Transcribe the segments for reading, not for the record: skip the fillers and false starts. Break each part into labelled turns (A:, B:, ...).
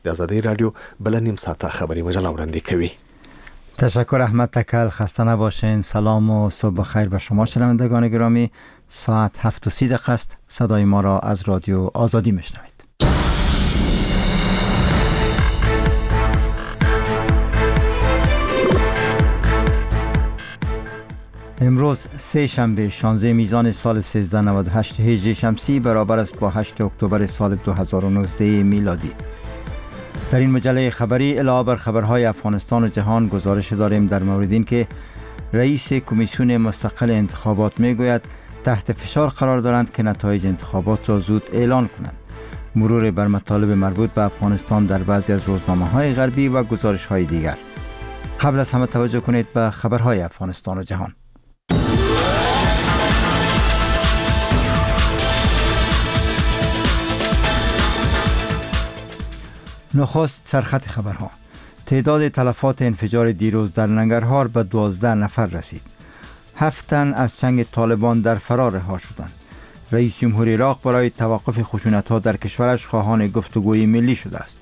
A: د آزادی رادیو بل نیم ساعته خبری مجله وړاندې کوي.
B: تشکر احمد تکل. خسته نباشین. سلام و صبح بخیر به شما شنوندگان گرامی. ساعت 7:30 است. صدای ما را از رادیو آزادی میشنوید. امروز سه شنبه 16 میزان سال 1398 هجری شمسی برابر است با 8 اکتبر سال 2019 میلادی. در این مجله خبری علاوه بر خبرهای افغانستان و جهان گزارش داریم در مورد این که رئیس کمیسیون مستقل انتخابات میگوید تحت فشار قرار دارند که نتایج انتخابات را زود اعلان کنند. مرور بر مطالب مربوط به افغانستان در بعضی از روزنامه‌های غربی و گزارش‌های دیگر. قبل از همه توجه کنید به خبرهای افغانستان و جهان. نخست سرخط خبرها. تعداد تلفات انفجار دیروز در ننگرهار به 12 نفر رسید. 7 تن از چنگ طالبان در فرار رها شدند. رئیس جمهور عراق برای توقف خشونت‌ها در کشورش خواهان گفتگوی ملی شده است.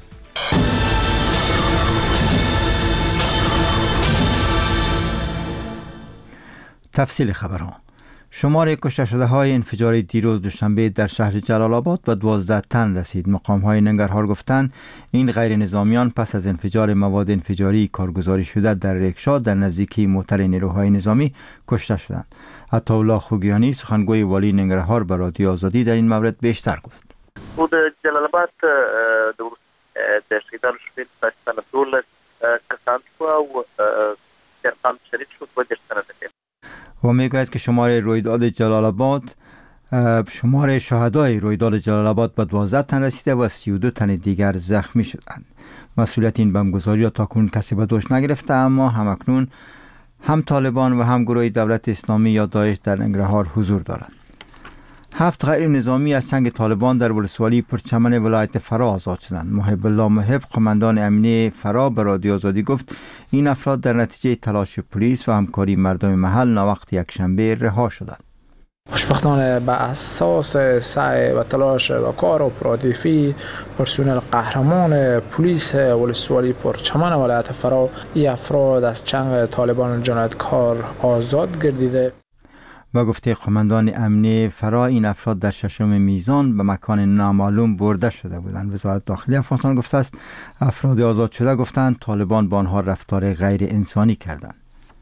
B: تفصیل خبرها. شمار کشته شده های انفجار دیروز دوشنبه در شهر جلال آباد به 12 تن رسید. مقام های ننگرهار گفتند این غیر نظامیان پس از انفجار مواد انفجاری کارگزاری شده در رکشا در نزدیکی موتر نیروهای نظامی کشته شدند. عطاالله خوگیانی سخنگوی والی ننگرهار به رادیو آزادی در این مورد بیشتر گفت.
C: خود جلال آباد در شهیدان شدید داشتن دولت کسان و درقام شریف شد و داشتن دکل.
B: و میگوید که شمار رویداد جلال آباد شمار شهدای رویداد جلال آباد به 12 تن رسیده و 32 تن دیگر زخمی شدند. مسئولیت این بمبگذاری را تاکنون کسی به دوش نگرفته، اما همکنون هم طالبان و هم گروه دولت اسلامی یا داعش در ننگرهار حضور دارند. 7 غیر نظامی از چنگ طالبان در ولسوالی پرچمن ولایت فرا آزاد شدند. محب الله محب قماندان امنیه فرا به رادیو آزادی گفت این افراد در نتیجه تلاش پلیس و همکاری مردم محل ناوقت یکشنبه رها شدند.
D: خوشبختانه به اساس سعی و تلاش و کار اپراتیفی پرسنل قهرمان پلیس ولسوالی پرچمن ولایت فرا این افراد از چنگ طالبان جنایتکار آزاد گردیده.
B: و گفته قماندان امنیه فرا این افراد در 6 میزان به مکان نامعلوم برده شده بودند. وزارت داخلی افغانستان گفته است افراد آزاد شده گفتند طالبان با آنها رفتار غیر انسانی کردند.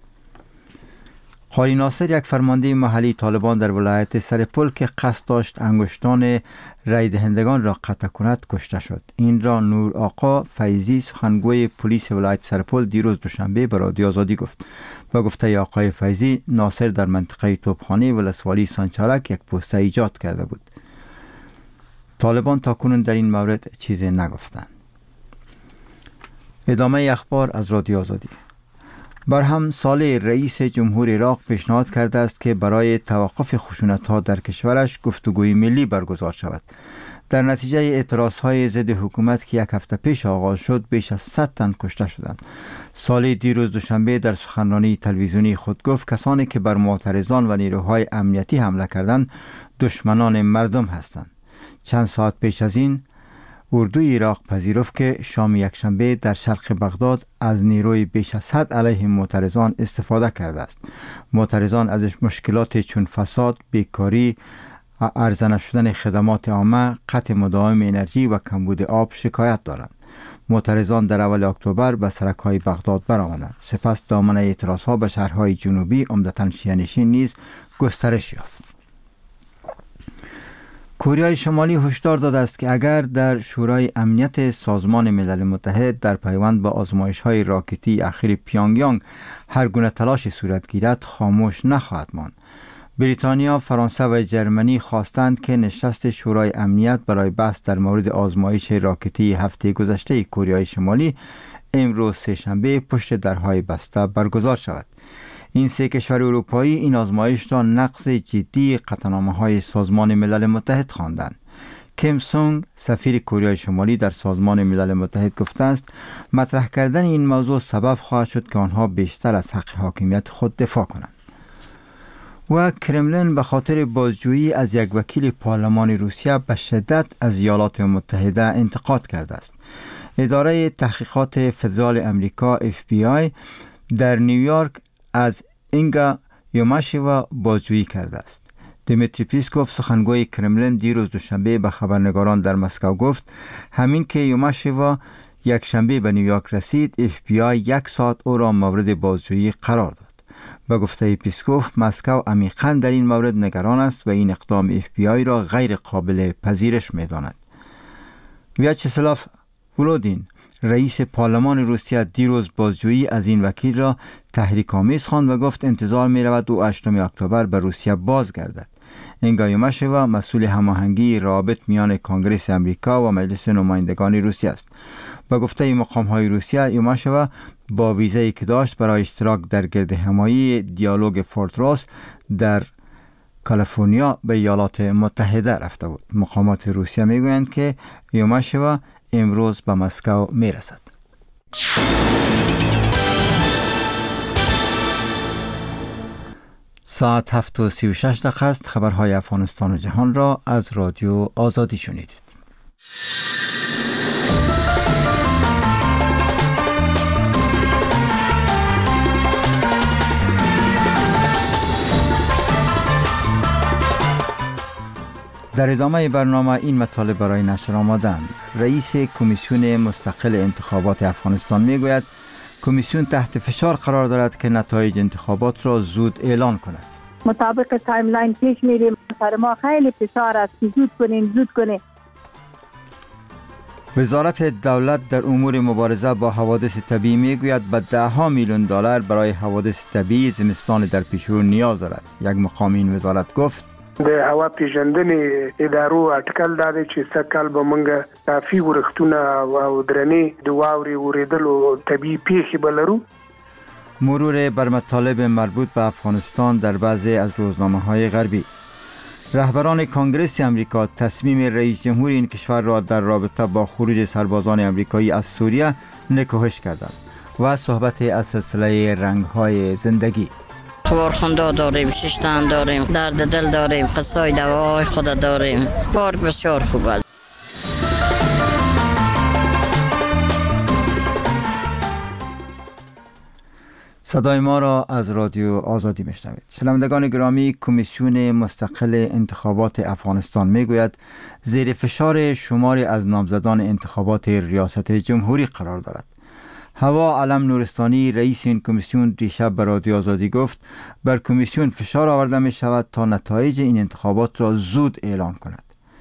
B: قاری ناصر یک فرمانده محلی طالبان در ولایت سرپل که قصد داشت انگشتان رای دهندگان را قطع کند کشته شد. این را نور آقا فیضی سخنگوی پلیس ولایت سرپل دیروز دوشنبه به رادیو آزادی گفت. با گفته آقای فیضی ناصر در منطقه توپخانه ولسوالی سانچارک یک پوسته ایجاد کرده بود. طالبان تاکنون در این مورد چیزی نگفتند. ادامه اخبار از رادیو آزادی. برهم صالح رئیس جمهور عراق پیشنهاد کرده است که برای توقف خشونت‌ها در کشورش گفتگوی ملی برگزار شود. در نتیجه اعتراضهای ضد حکومت که یک هفته پیش آغاز شد بیش از 100 تن کشته شدند. صالح دیروز دوشنبه در سخنرانی تلویزیونی خود گفت کسانی که بر معترضان و نیروهای امنیتی حمله کردند دشمنان مردم هستند. چند ساعت پیش از این اردوی عراق پذیرفت که شام یکشنبه در شرق بغداد از نیروی بیش از حد علیه معترضان استفاده کرده است. معترضان از مشکلات چون فساد، بیکاری، ارزان نشدن خدمات عامه، قطع مداوم انرژی و کمبود آب شکایت دارند. معترضان در اول اکتبر به سرک‌های بغداد برآمدند. سپس دامنه اعتراضها به شهرهای جنوبی عمدتاً شیعه‌نشین نیز گسترش یافت. کره شمالی هشدار داده است که اگر در شورای امنیت سازمان ملل متحد در پیوند به آزمایش‌های راکتی اخیر پیونگیانگ هر گونه تلاشی صورت گیرد خاموش نخواهد ماند. بریتانیا، فرانسه و جرمنی خواستند که نشست شورای امنیت برای بحث در مورد آزمایش راکتی هفته گذشته کره شمالی امروز سه‌شنبه پشت درهای بسته برگزار شود. این سه کشور اروپایی این آزمایش را نقض جدی قطعنامه‌های سازمان ملل متحد خواندند. کیم سونگ سفیر کره شمالی در سازمان ملل متحد گفته است مطرح کردن این موضوع سبب خواهد شد که آنها بیشتر از حق حاکمیت خود دفاع کنند. و کرملین به خاطر بازجویی از یک وکیل پارلمان روسیه به شدت از ایالات متحده انتقاد کرده است. اداره تحقیقات فدرال امریکا FBI در نیویورک از اینگا یوماشیوا بازجویی کرده است. دیمیتری پیسکوف سخنگوی کرملین دیروز دوشنبه به خبرنگاران در مسکو گفت همین که یوماشیوا یک شنبه به نیویورک رسید، FBI 1 ساعت او را مورد بازجویی قرار داد. به گفته پیسکوف مسکو عمیقاً در این مورد نگران است و این اقدام FBI را غیر قابل پذیرش می داند. ویاچسلاو ولودین رئیس پارلمان روسیه دیروز بازجویی از این وکیل را تحریک‌آمیز خواند و گفت انتظار می رود او 8 اکتبر به روسیه بازگردد. اینگا یوماشیوا مسئول هماهنگی روابط میان کنگره امریکا و مجلس نمایندگان روسیه است. با گفته مقام‌های روسیه، یوماشیوا با ویزایی که داشت برای اشتراک در گردهمایی دیالوگ فورت روس در کالیفرنیا به ایالات متحده رفته بود. مقامات روسیه میگویند که یوماشیوا امروز به مسکو میرسد. ساعت 7:36 است. خبرهای افغانستان و جهان را از رادیو آزادی شنیدید. در ادامه برنامه این مطالب برای نشر آمدند. رئیس کمیسیون مستقل انتخابات افغانستان میگوید کمیسیون تحت فشار قرار دارد که نتایج انتخابات را زود اعلان کند.
E: مطابق تایملاین پیش میریم. سر ما خیلی فشار است که زود کنیم.
B: وزارت دولت در امور مبارزه با حوادث طبیعی میگوید به $10 میلیون برای حوادث طبیعی زمستان در پیشرو نیاز دارد. یک مقام این وزارت گفت
F: د هوا پیژندنې ادارو اټکل دا چې سکه‌کال به موږ کافي ورښتونه او درنې د واورې ورېدلو طبیعي پیښې به لرو.
B: مرور بر مطالب مربوط به افغانستان در بعضی از روزنامه‌های غربی. رهبران کنگره امریکا تصمیم رئیس جمهور این کشور را در رابطه با خروج سربازان امریکایی از سوریه نکوهش کردند و صحبت از سلسله رنگ‌های زندگی.
G: خورخنده داریم، ششتن داریم، درد دل داریم، قصای دوای خود داریم. پارک بسیار خوب است.
B: صدای ما را از رادیو آزادی میشنوید. شنوندگان گرامی، کمیسیون مستقل انتخابات افغانستان میگوید زیر فشار شماری از نامزدان انتخابات ریاست جمهوری قرار دارد. هوا علم نورستانی رئیس این کمیسیون دیشب به رادیو آزادی گفت بر کمیسیون فشار آورده می شود تا نتایج این انتخابات را زود اعلان کند.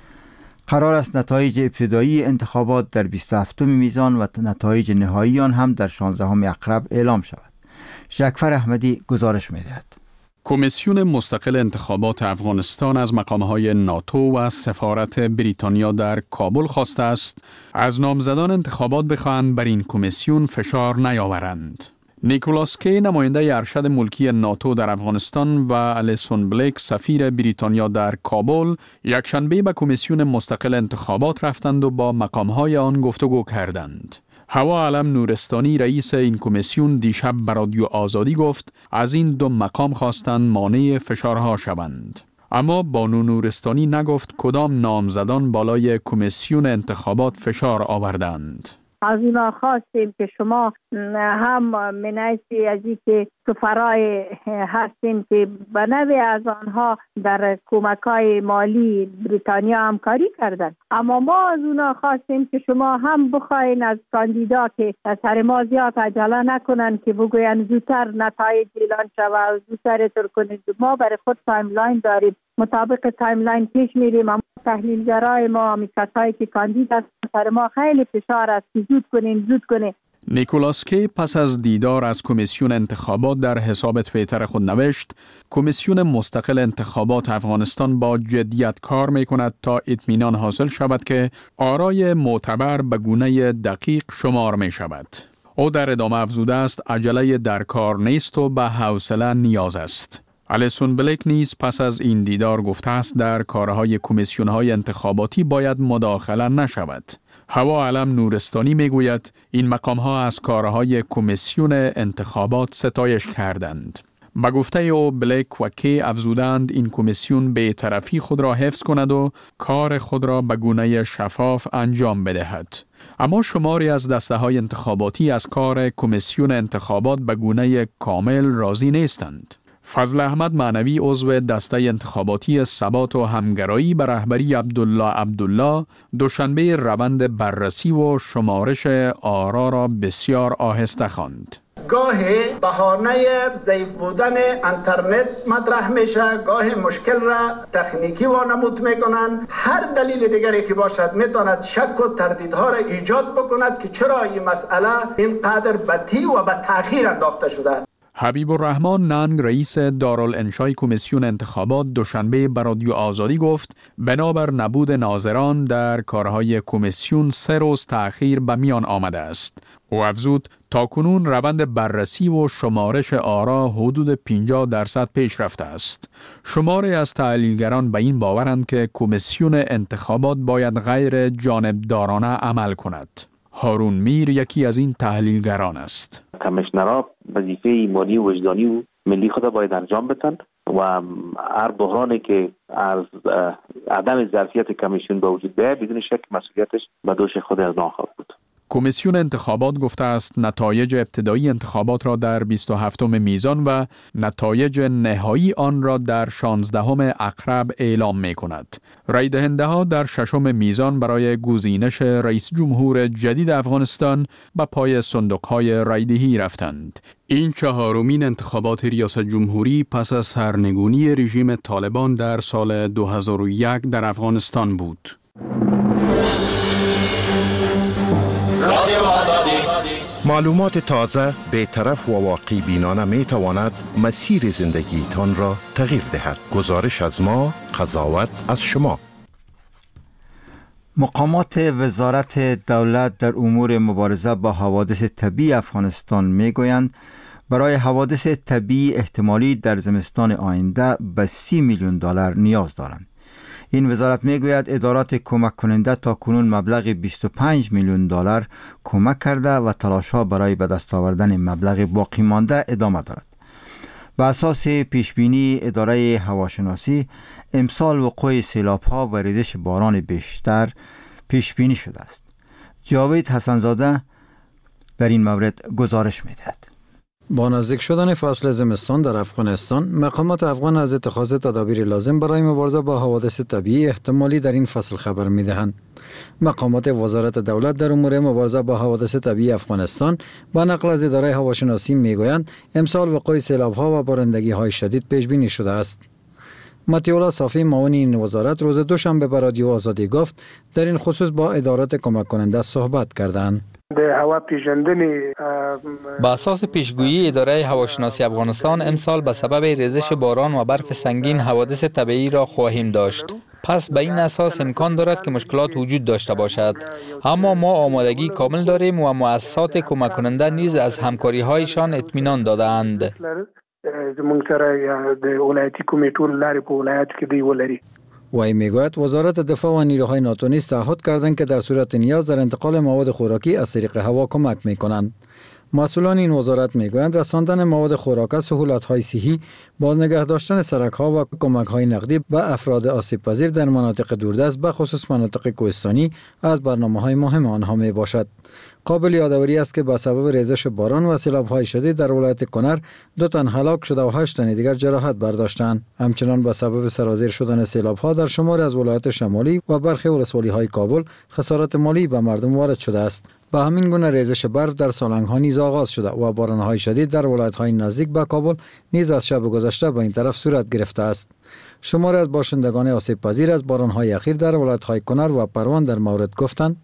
B: قرار است نتایج ابتدایی انتخابات در 27 میزان و نتایج نهایی آن هم در 16 اکتبر اعلام شود. جعفر احمدی گزارش می دهد.
H: کمیسیون مستقل انتخابات افغانستان از مقامهای ناتو و سفارت بریتانیا در کابل خواسته است از نامزدان انتخابات بخواهند بر این کمیسیون فشار نیاورند. نیکولاس کی نماینده ارشد ملکی ناتو در افغانستان و الیسون بلیک سفیر بریتانیا در کابل یکشنبه به کمیسیون مستقل انتخابات رفتند و با مقامهای آن گفتگو کردند. هوا علم نورستانی رئیس این کمیسیون دیشب به رادیو آزادی گفت از این دو مقام خواستند مانع فشارها شوند. اما بانو نورستانی نگفت کدام نامزدان بالای کمیسیون انتخابات فشار آوردند.
E: از اونا خواستیم که شما هم منعیسی از این که سفرای هستیم که به نوع از آنها در کمک‌های مالی بریتانیا همکاری کردن، اما ما از اونا خواستیم که شما هم بخواین از کاندیدا که سر ما زیاد عجله نکنن که بگوین زودتر نتایج اعلان شود و زودتر تر کنید. ما برای خود تایملاین داریم، مطابق تایملاین پیش میریم، اما تحلیلگرای ما کسایی که کاندید هستن سر ما خیلی فشار است که زود کنین.
H: نیکولاس کی پس از دیدار از کمیسیون انتخابات در حساب توییتر خود نوشت کمیسیون مستقل انتخابات افغانستان با جدیت کار می کند تا اطمینان حاصل شود که آرای معتبر به گونه دقیق شمار می شود. او در ادامه افزوده است عجله در کار نیست و به حوصله نیاز است. الیسون بلیک نیز پس از این دیدار گفته است در کارهای کمیسیون‌های انتخاباتی باید مداخله نشود. هوا علم نورستانی میگوید این مقام‌ها از کارهای کمیسیون انتخابات ستایش کردند. به گفته او بلیک و کی افزودند این کمیسیون بی‌طرفی خود را حفظ کند و کار خود را به گونه شفاف انجام بدهد. اما شماری از دسته‌های انتخاباتی از کار کمیسیون انتخابات به گونه کامل راضی نیستند. فضل احمد معنوی عضو دسته انتخاباتی ثبات و همگرایی به رهبری عبدالله دوشنبه روند بررسی و شمارش آرا را بسیار آهسته خواند.
I: گاهی بهانه ضعیف بودن اینترنت مطرح میشه، گاهی مشکل را تکنیکی وانمود میکنن، هر دلیل دیگری که باشد میتواند شک و تردیدها را ایجاد بکند که چرا این مسئله اینقدر بدی و به تأخیر انداخته شده.
H: حبیب الرحمن ننگ رئیس دارالانشای کمیسیون انتخابات دوشنبه به رادیو آزادی گفت بنابر نبود ناظران در کارهای کمیسیون 3 روز تأخیر به میان آمده است. او افزود تاکنون روند بررسی و شمارش آرا حدود 50% پیش رفته است. شماری از تحلیلگران به این باورند که کمیسیون انتخابات باید غیر جانبدارانه عمل کند. هارون میر یکی از این تحلیلگران است.
J: کمیشنرها وظیفه مالی و وجدانی و ملی خود باید انجام بدن و هر بحرانی که از عدم ظرفیت کمیسیون به وجود بیاید بدون شک مسئولیتش به دوش خود اقدام خواهد بود.
H: کمیسیون انتخابات گفته است نتایج ابتدایی انتخابات را در 27 میزان و نتایج نهایی آن را در 16 اقرب اعلام می کند. رای دهنده ها در 6 میزان برای گزینش رئیس جمهور جدید افغانستان به پای صندوق های رایدهی رفتند. این 4مین انتخابات ریاست جمهوری پس از سرنگونی رژیم طالبان در سال 2001 در افغانستان بود.
K: معلومات تازه، بی‌طرف و واقعی بینانه می تواند مسیر زندگیتان را تغییر دهد. گزارش از ما، قضاوت از شما.
B: مقامات وزارت دولت در امور مبارزه با حوادث طبیعی افغانستان می گویند برای حوادث طبیعی احتمالی در زمستان آینده به 30 میلیون دلار نیاز دارند. این وزارت میگوید ادارات کمک کننده تا کنون مبلغ 25 میلیون دلار کمک کرده و تلاش‌ها برای به دست آوردن مبلغ باقی مانده ادامه دارد. به اساس پیشبینی اداره هواشناسی امسال وقوع سیلاب‌ها و ریزش باران بیشتر پیشبینی شده است. جاوید حسنزاده در این مورد گزارش می‌دهد.
L: با نزدیک شدن فصل زمستان در افغانستان، مقامات افغان از اتخاذ تدابیر لازم برای مبارزه با حوادث طبیعی احتمالی در این فصل خبر می‌دهند. مقامات وزارت دولت در امور مبارزه با حوادث طبیعی افغانستان با نقل از اداره هواشناسی می‌گویند امسال وقوع سیلاب‌ها و بارندگی‌های شدید پیش بینی شده است. متیولا صافی معاون این وزارت روز دوشنبه به رادیو آزادی گفت در این خصوص با ادارات کمک کننده صحبت کردند.
M: با اساس پیشگویی اداره هواشناسی افغانستان امسال به سبب ریزش باران و برف سنگین حوادث طبیعی را خواهیم داشت. پس به این اساس امکان دارد که مشکلات وجود داشته باشد، اما ما آمادگی کامل داریم و مؤسسات کمک کننده نیز از همکاری هایشان اطمینان دادند.
L: وی میگوید وزارت دفاع و نیروهای ناتو نیز تعهد کردند که در صورت نیاز در انتقال مواد خوراکی از طریق هوا کمک میکنند. مسئولان این وزارت میگویند رساندن مواد خوراک، سهولت‌های صحی، باز نگه داشتن سرک‌ها و کمک‌های نقدی به افراد آسیب‌پذیر در مناطق دوردست به خصوص مناطق کوهستانی از برنامه‌های مهم آنها میباشد. قابل یادآوری است که به سبب ریزش باران و سیلاب‌های شدید در ولایت کنر 2 تن هلاک شده و 8 تن دیگر جراحت برداشتند. همچنان به سبب سرازیر شدن سیلاب‌ها در شماری از ولایات شمالی و برخی ولسوالی‌های کابل خسارات مالی به مردم وارد شده است. به همین گونه ریزش برف در سالنگ‌ها نیز آغاز شده و باران‌های شدید در ولایت‌های نزدیک به کابل نیز از شب گذشته به این طرف صورت گرفته است. شماری از باشندگان آسیب‌پذیر از باران‌های اخیر در ولایت‌های کنر و پروان در مورد گفتند: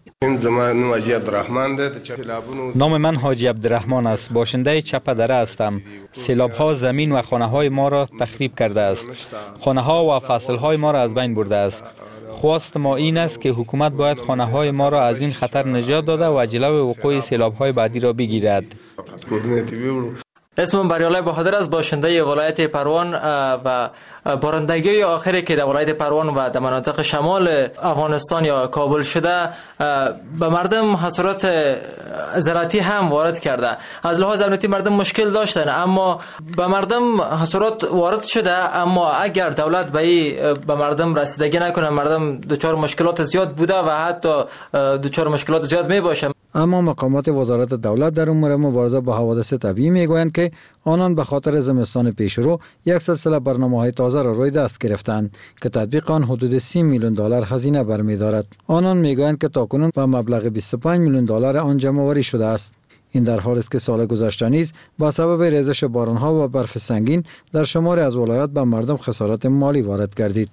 M: نام من حاجی عبدالرحمن است. باشنده چپه دره هستم. سیلاب‌ها زمین و خانه‌های ما را تخریب کرده است. خانه‌ها و فصل‌های ما را از بین برده است. خواست ما این است که حکومت باید خانه‌های ما را از این خطر نجات داده و جلو وقوع سیلاب‌های بعدی را بگیرد.
N: اسمم بریالای بهادر از باشنده ولایت پروان و بارندگی آخری که در ولایت پروان و در مناطق شمال افغانستان یا کابل شده به مردم حصارت زراعتی هم وارد کرده. از لحاظ امنیتی مردم مشکل داشتن، اما به مردم حصارت وارد شده، اما اگر دولت به مردم رسیدگی نکنه مردم دچار مشکلات زیاد بوده و حتی دچار مشکلات زیاد می باشه.
L: اما مقامات وزارت دولت در امور مبارزه با حوادث طبیعی میگویند که آنان به خاطر زمستان پیشرو یک سلسله برنامه‌های تازه را روی دست گرفتند که تطبیق آن حدود 30 میلیون دلار هزینه برمی‌دارد. آنان میگویند که تاکنون به مبلغ 25 میلیون دلار آن جمع‌آوری شده است. این در حالی است که سال گذشته نیز با سبب ریزش باران‌ها و برف سنگین در شماری از ولایات به مردم خسارات مالی وارد گردید.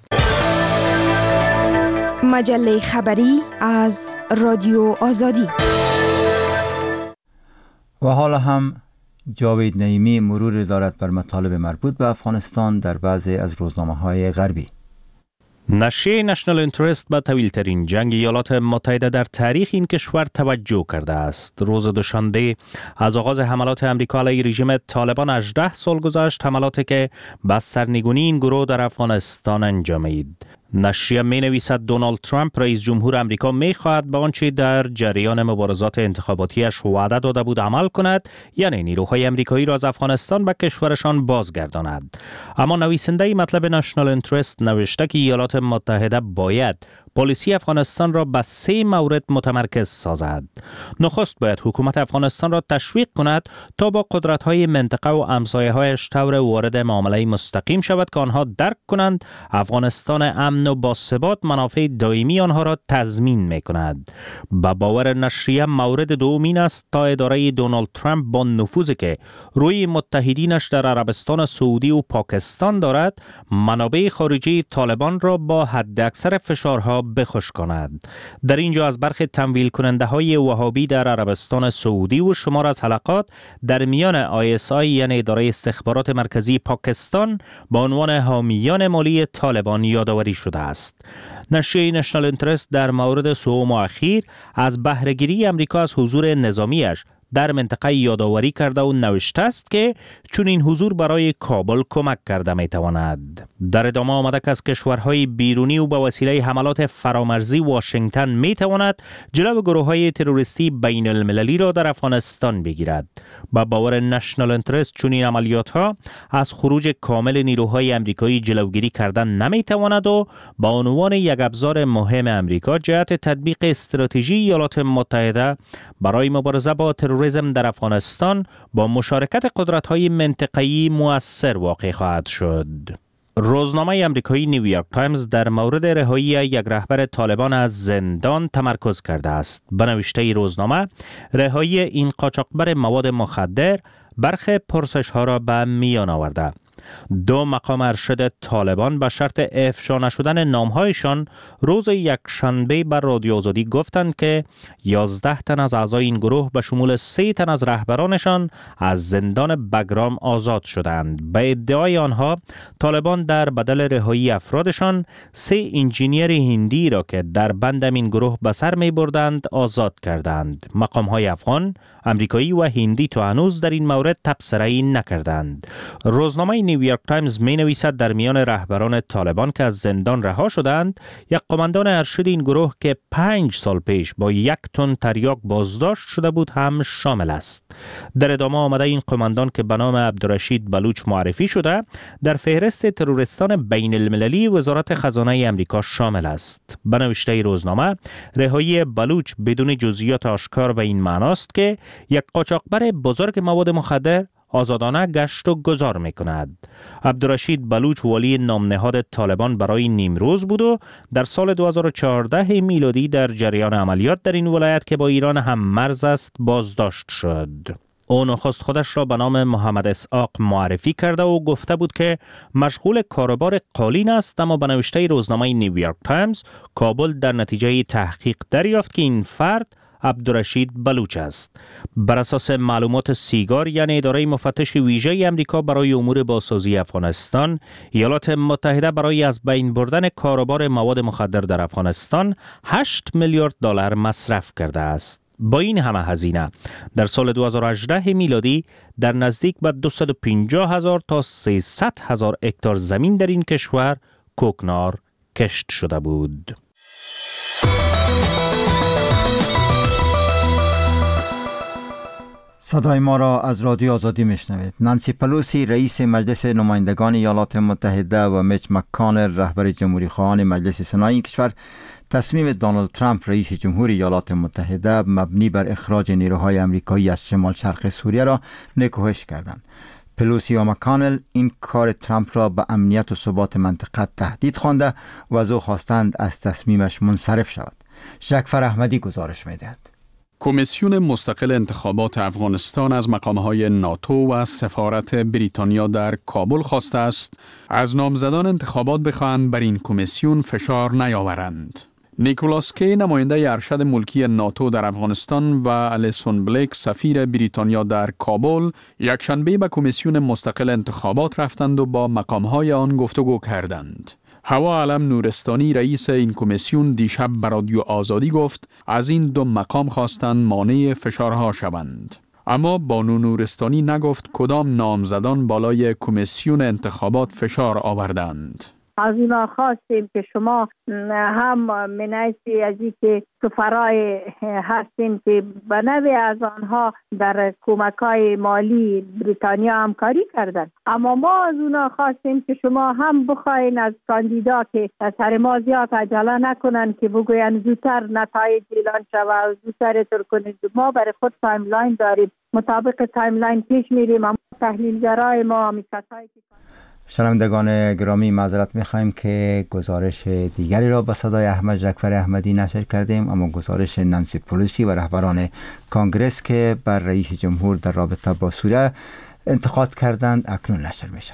O: مجله خبری از رادیو آزادی.
B: و حالا هم جاوید نعیمی مرور دارد بر مطالب مربوط به افغانستان در بعضی از روزنامه‌های غربی.
P: نشریه نشنال اینترست به طویل‌ترین جنگ ایالات متحده در تاریخ این کشور توجه کرده است. روز دوشنبه از آغاز حملات امریکا علیه رژیم طالبان 18 سال گذشت، حملاتی که به سرنگونی این گروه در افغانستان انجامید. نشریه می نویسد دونالد ترامپ رئیس جمهور امریکا می خواهد به آنچه در جریان مبارزات انتخاباتیش وعده داده بود عمل کند، یعنی نیروهای امریکایی را از افغانستان به کشورشان بازگرداند. اما نویسنده مطلب نشنال اینترست نوشته که ایالات متحده باید پلیسی افغانستان را به 3 مورد متمرکز سازد. نخست باید حکومت افغانستان را تشویق کند تا با قدرت‌های منطقه و همسایه‌هایش طور وارد معامله مستقیم شود که آنها درک کنند افغانستان امن و باثبات منافع دائمی آنها را تضمین می‌کند. به باور نشریه مورد دوم این است تا اداره دونالد ترامپ با نفوذی که روی متحدینش در عربستان سعودی و پاکستان دارد، منابع خارجی طالبان را با حداکثر فشارها بخوش کند. در اینجا از برخی تمویل کننده های وهابی در عربستان سعودی و شمار از حلقات در میان ISI یعنی اداره استخبارات مرکزی پاکستان با عنوان حامیان مالی طالبان یادآوری شده است. نشریه نشنال اینترست در مورد سوم و اخیر از بهره‌گیری امریکا از حضور نظامیش در منطقه یادآوری کرده و نوشته است که چون این حضور برای کابل کمک کرده می تواند. در ادامه آمده که از کشورهای بیرونی و به وسیله حملات فرامرزی واشنگتن می تواند جلو گروه‌های تروریستی بین المللی را در افغانستان بگیرد. با باور نشنال اینترست چون این عملیات ها از خروج کامل نیروهای امریکایی جلوگیری کردن نمی تواند و با عنوان یک ابزار مهم امریکا جهت تطبیق استراتژی ایالات متحده برای مبارزه با تروریسم در افغانستان با مشارکت قدرت‌های منطقه‌ای مؤثر واقع خواهد شد. روزنامه آمریکایی نیویورک تایمز در مورد رهایی یک رهبر طالبان از زندان تمرکز کرده است. به نوشته روزنامه، رهایی این قاچاقبر مواد مخدر برخی پرسش‌ها را به میان آورده. 2 مقام ارشد طالبان به شرط افشا نشدن نامهایشان روز یکشنبه بر رادیو آزادی گفتند که 11 تن از اعضای این گروه به شمول 3 تن از رهبرانشان از زندان بگرام آزاد شدند. به ادعای آنها طالبان در بدل رهایی افرادشان 3 انجینیر هندی را که در بند این گروه به سر می بردند آزاد کردند. مقام‌های افغان، امریکایی و هندی تا هنوز در این مورد تبصره‌ای نکردند. روزنامه نیویورک تایمز می نویسد در میان رهبران طالبان که از زندان رها شدند، یک قماندان ارشد این گروه که 5 سال پیش با 1 تن تریاک بازداشت شده بود هم شامل است. در ادامه آمده این قماندان که به نام عبدالرشید بلوچ معرفی شده در فهرست تروریستان بین المللی وزارت خزانه امریکا شامل است. به نوشته روزنامه، رهایی بلوچ بدون جزئیات آشکار به این معناست که یک قاچاقبر بزرگ مواد مخدر آزادانه گشت و گذار می کند. عبدالرشید بلوچ والی نامنهاد طالبان برای نیمروز بود و در سال 2014 میلادی در جریان عملیات در این ولایت که با ایران هم مرز است بازداشت شد. او نخست خودش را به نام محمد اسحاق معرفی کرده و گفته بود که مشغول کاروبار قالین است، اما به نوشته روزنامه نیویورک تایمز، کابل در نتیجه تحقیق دریافت که این فرد عبدالرشید بلوچ است. بر اساس معلومات سیگار یعنی اداره مفتش ویژه امریکا برای امور بازسازی افغانستان، ایالات متحده برای از بین بردن کاروبار مواد مخدر در افغانستان 8 میلیارد دلار مصرف کرده است. با این همه هزینه در سال 2018 میلادی در نزدیک به 250,000 تا 300,000 هکتار زمین در این کشور کوکنار کشت شده بود.
B: صدای ما را از رادیو آزادی میشنوید. نانسی پلوسی رئیس مجلس نمایندگان ایالات متحده و میچ مکانل رهبر جمهوری خواهان مجلس سنای این کشور تصمیم دونالد ترامپ رئیس جمهور ایالات متحده مبنی بر اخراج نیروهای آمریکایی از شمال شرق سوریه را نکوهش کردند. پلوسی و مکانل این کار ترامپ را به امنیت و ثبات منطقه تهدید خوانده و از او خواستند از تصمیمش منصرف شود. جعفر احمدی گزارش می‌دهد.
H: کمیسیون مستقل انتخابات افغانستان از مقامهای ناتو و سفارت بریتانیا در کابل خواسته است از نامزدان انتخابات بخواهند بر این کمیسیون فشار نیاورند. نیکولاس کی نماینده ارشد ملکی ناتو در افغانستان و الیسون بلیک سفیر بریتانیا در کابل یکشنبه به کمیسیون مستقل انتخابات رفتند و با مقامهای آن گفتگو کردند. هوا علم نورستانی رئیس این کمیسیون دیشب به رادیو آزادی گفت از این دو مقام خواستند مانع فشارها شوند. اما بانو نورستانی نگفت کدام نامزدان بالای کمیسیون انتخابات فشار آوردند.
E: از اونا خواستیم که شما هم منعیسی از که سفرای هستیم که به نوع از آنها در کمک‌های مالی بریتانیا همکاری کردند، اما ما از اونا خواستیم که شما هم بخواین از کاندیدا که سر ما زیاد عجله نکنن که بگوین زودتر نتایج اعلان شود و زودتر تر کنید. ما برای خود تایملاین داریم، مطابق تایملاین پیش میریم. اما تحلیلگرای ما کسایی که
B: شنوندگان گرامی معذرت می‌خوایم که گزارش دیگری را با صدای احمد جعفر احمدی نشر کردیم، اما گزارش نانسی پلوسی و رهبران کانگرس که بر رئیس جمهور در رابطه با سوریه انتقاد کردند اکنون نشر می‌شود.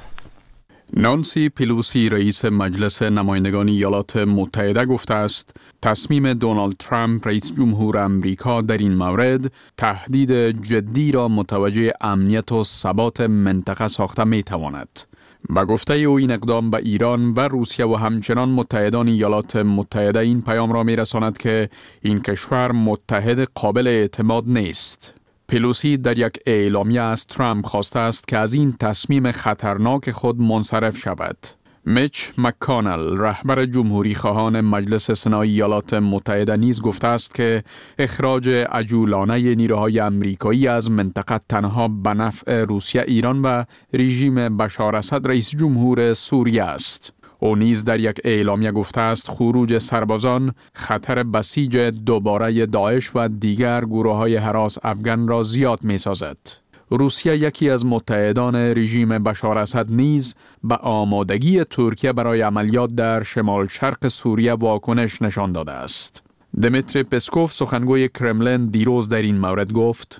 H: نانسی پلوسی رئیس مجلس نمایندگان ایالات متحده گفته است تصمیم دونالد ترامپ رئیس جمهور آمریکا در این مورد تهدید جدی را متوجه امنیت و ثبات منطقه ساخته می‌تواند. با گفته او این اقدام به ایران و روسیه و همچنان متحدان ایالات متحده این پیام را می‌رساند که این کشور متحد قابل اعتماد نیست. پلوسی در یک اعلامیه از ترامپ خواسته است که از این تصمیم خطرناک خود منصرف شود. میچ مکانل رهبر جمهوری خواهان مجلس سنای ایالات متحده نیز گفته است که اخراج عجولانه نیروهای آمریکایی از منطقه تنها به نفع روسیه، ایران و رژیم بشار اسد رئیس جمهور سوریه است. او نیز در یک اعلامیه گفته است خروج سربازان خطر بسیج دوباره داعش و دیگر گروه‌های هراس افغان را زیاد می‌سازد. روسیه یکی از متحدان رژیم بشار اسد نیز به آمادگی ترکیه برای عملیات در شمال شرق سوریه واکنش نشان داده است. دمیتری پسکوف سخنگوی کرملین دیروز در این مورد گفت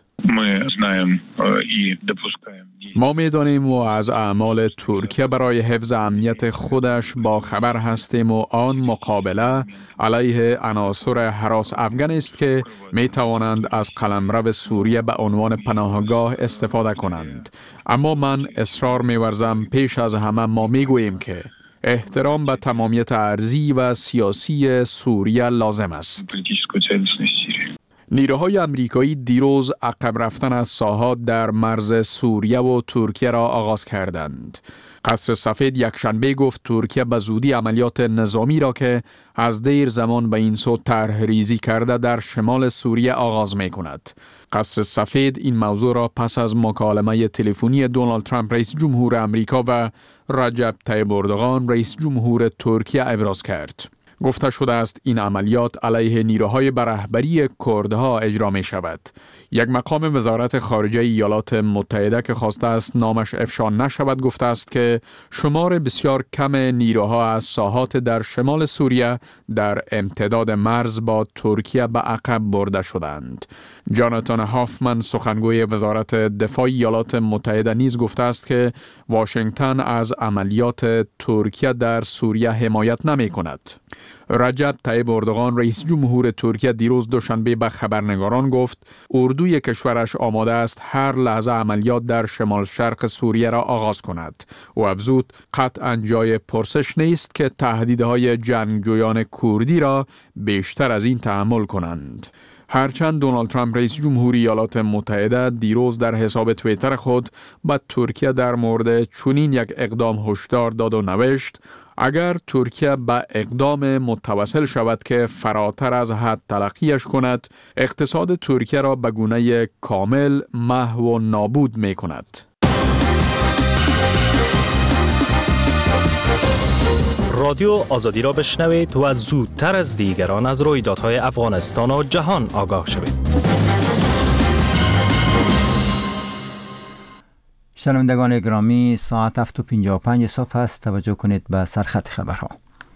H: ما می‌دانیم و از اعمال ترکیه برای حفظ امنیت خودش با خبر هستیم و آن مقابله علیه عناصر هراس افغان است که می‌توانند از قلمرو سوریه به عنوان پناهگاه استفاده کنند. اما من اصرار می‌ورزم پیش از همه ما می‌گوییم که احترام به تمامیت ارضی و سیاسی سوریه لازم است. نیروهای آمریکایی دیروز عقب رفتن از ساحات در مرز سوریه و ترکیه را آغاز کردند. قصر سفید یکشنبه گفت ترکیه به زودی عملیات نظامی را که از دیر زمان به این سو طرح ریزی کرده در شمال سوریه آغاز می کند. قصر سفید این موضوع را پس از مکالمه تلفنی دونالد ترامپ رئیس جمهور آمریکا و رجب طیب اردوغان رئیس جمهور ترکیه ابراز کرد. گفته شده است این عملیات علیه نیروهای به رهبری کردها اجرا می شود. یک مقام وزارت خارجه ایالات متحده که خواسته است نامش افشا نشود گفته است که شمار بسیار کم نیروها از ساحات در شمال سوریه در امتداد مرز با ترکیه به عقب برده شدند. جاناتان هافمن سخنگوی وزارت دفاع ایالات متحده نیز گفته است که واشنگتن از عملیات ترکیه در سوریه حمایت نمی کند. رجب طیب اردوغان رئیس جمهور ترکیه دیروز دوشنبه به خبرنگاران گفت اردوی کشورش آماده است هر لحظه عملیات در شمال شرق سوریه را آغاز کند. او افزود قطعاً جای پرسش نیست که تهدیدهای جنگجویان کردی را بیشتر از این تحمل کنند. هرچند دونالد ترامپ رئیس جمهوری ایالات متحده دیروز در حساب توییتر خود به ترکیه در مورد چنین یک اقدام هشدار داد و نوشت اگر ترکیه به اقدام متوسل شود که فراتر از حد تلقیش کند، اقتصاد ترکیه را به گونه کامل محو و نابود می کند.
P: رادیو آزادی را بشنوید و زودتر از دیگران از رویدادهای افغانستان و جهان آگاه شوید.
B: شنوندگان گرامی، ساعت 7:55 صبح است. توجه کنید به سرخط خبرها.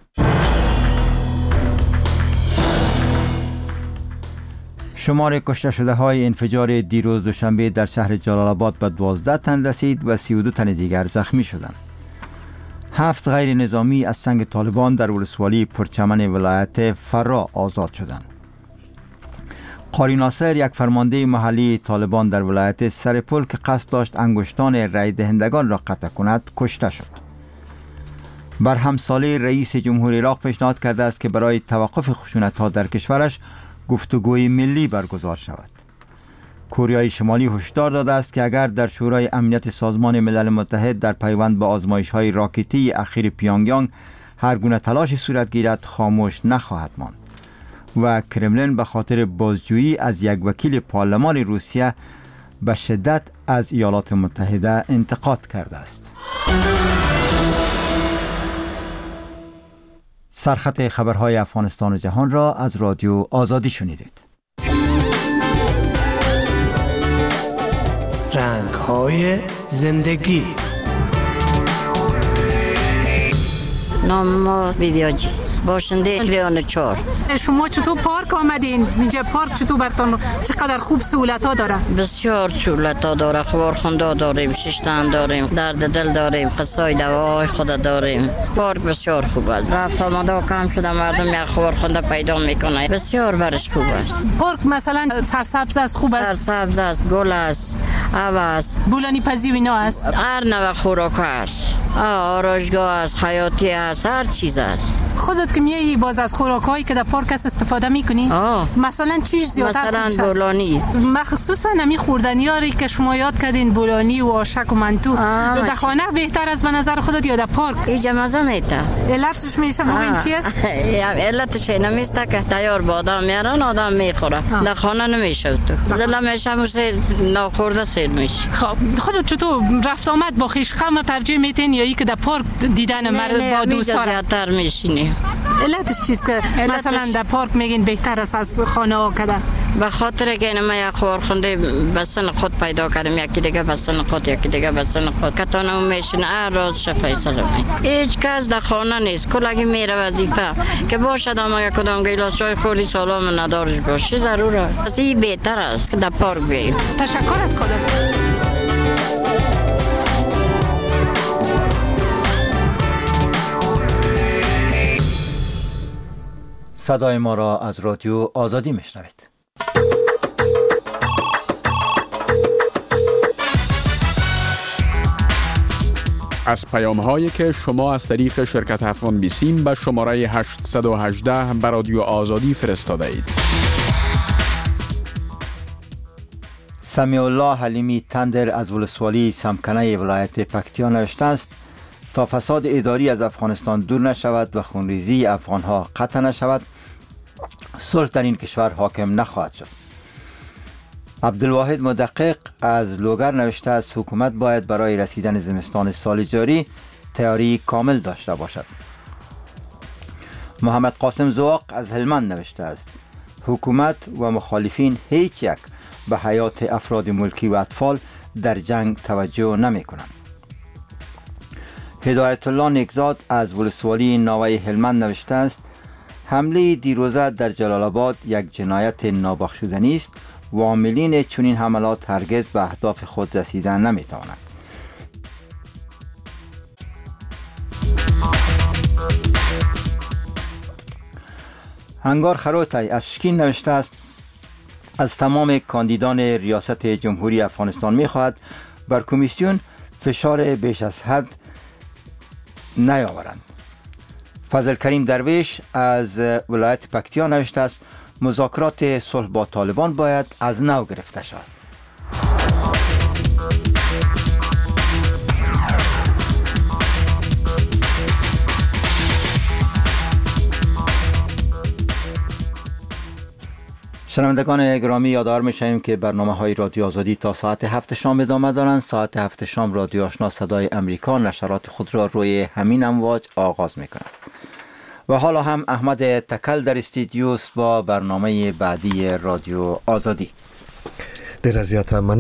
B: شمار کشته شده های انفجار دیروز دوشنبه در شهر جلال آباد به 12 تن رسید و 32 تن دیگر زخمی شدند. 7 غیر نظامی از چنگ طالبان در ولسوالی پرچمن ولایت فرا آزاد شدند. قاری ناصر، یک فرمانده محلی طالبان در ولایت سرپل که قصد داشت انگشتان رای دهندگان را قطع کند، کشته شد. برهم صالح رئیس جمهوری عراق پیشنهاد کرده است که برای توقف خشونت‌ها در کشورش گفتگوی ملی برگزار شود. کره شمالی هشدار داده است که اگر در شورای امنیت سازمان ملل متحد در پیوند به آزمایش‌های راکتی اخیر پیونگیانگ هر گونه تلاشی صورت گیرد، خاموش نخواهد ماند. و کرملین به خاطر بازجویی از یک وکیل پارلمان روسیه به شدت از ایالات متحده انتقاد کرده است. سرخط خبرهای افغانستان و جهان را از رادیو آزادی شنیدید.
Q: رنگ‌های زندگی.
G: نام ما بیدیاجی، باشنده ریان 4.
R: شما چطور پارک آمدین؟ اینجا پارک چطور براتون چقدر خوب سهولت‌ها داره؟
G: بسیار سهولت‌ها داره. خبرخونده داریم، ششتن داریم، درد دل داریم، قصای دوای خود داریم. پارک بسیار خوب است. رفت آمده کم شده، مردم یک خبرخونده پیدا میکنه. بسیار برش خوب است.
R: پارک مثلا سرسبز است، خوب است.
G: سرسبز است، گل است، آب است،
R: بولانی پزی و اینا است.
G: هر نوع خوراک است. آرایشگاه است، خیاطی است، هر چیز است.
R: خودت که میایی باز از خوراکایی که در پارک است استفاده میکنی؟ مثلا چیز زیادتر
G: مثلا بولانی،
R: مخصوصا نمی خوردنیاری که شما یاد کردین، بولانی و آشک و منتو، در خانه بهتر از به نظر خودت یا در پارک؟
G: اینجا مزه میده.
R: علتش میشه ببین چی است؟
G: علتش نمیسته که تیار با آدم میارن، آدم میخوره. در خانه نمیشه تو. زلا میشه موسی ناخورده سیر میشه.
R: خب خودت چطور رفت آمد با خویشقم ترجیح میتین یا ای که در پارک دیدن مرد با دوستان
G: زیادتر میشینی؟
R: علتش چیست که مثلا در پارک میگین بهتر است از خانه ها کردن؟
G: به خاطر که ما یک خورخونده بسن خود پیدا کردیم، یکی دیگه بسن خود، یکی دیگه بسن خود، کتانم میشین هر روز شفیصل می. هیچ کس در خانه نیست، کلگی میره وظیفه که باشد اما یک کدام گیلاس چای خوری سالام ندارش باشه ضروره. از این بهتر است که در پارک بیاییم.
R: تشکر از خودت.
B: صدای ما را از رادیو آزادی میشنوید.
H: از پیام‌هایی که شما از طریق شرکت افغان بیسیم به شماره 818 به رادیو آزادی فرستاده اید.
B: سمیع الله حلیمی تندر از ولسوالی سمکنه ولایت پکتیا نوشته است تا فساد اداری از افغانستان دور نشود و خونریزی افغانها قطع نشود، صلح در این کشور حاکم نخواهد شد. عبدالواحد مدقق از لوگر نوشته است حکومت باید برای رسیدن زمستان سال جاری تیاری کامل داشته باشد. محمد قاسم زواق از هلمند نوشته است حکومت و مخالفین هیچ یک به حیات افراد ملکی و اطفال در جنگ توجه نمی کنند. هدایت الله نگزاد از ولسوالی ناوی هلمند نوشته است حمله دیروزه در جلال آباد یک جنایت نابخشودنی است و عاملین چنین حملات هرگز به اهداف خود رسیدن نمی توانند. هنگار خروتی از شکین نوشته است از تمام کاندیدان ریاست جمهوری افغانستان می خواهد بر کمیسیون فشار بیش از حد نیاورند. فضل کریم درویش از ولایت پکتیا نوشته است مذاکرات صلح با طالبان باید از نو گرفته شود. شنوندگان گرامی، یادآور می‌شویم که برنامه‌های رادیو آزادی تا ساعت 7 شام ادامه دارند. ساعت 7 شام رادیو آشنا صدای امریکا نشرات خود را روی همین امواج آغاز می‌کند. و حالا هم احمد تکل در استودیو با برنامه بعدی رادیو آزادی.
A: ډیر زیاته